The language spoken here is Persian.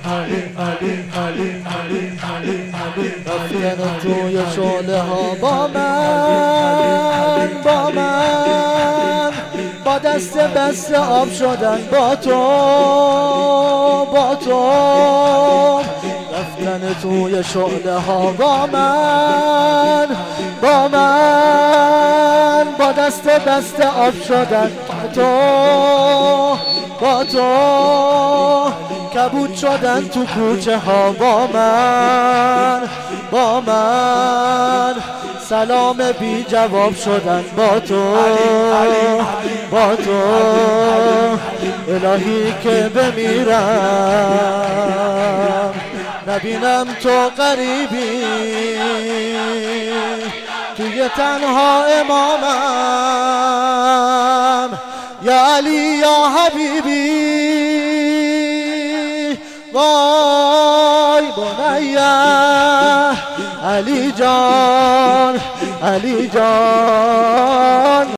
رفتن توی شعله ها با من با دست بسته آب شدن با تو رفتن توی شعله ها با من با دست بسته آب شدن با تو کبود شدن تو کوچه ها با من سلام بی جواب شدن با تو الهی که بمیرم نبینم تو قریبی توی تنها امامم یا علی یا حبیبی وای بنیه علی جان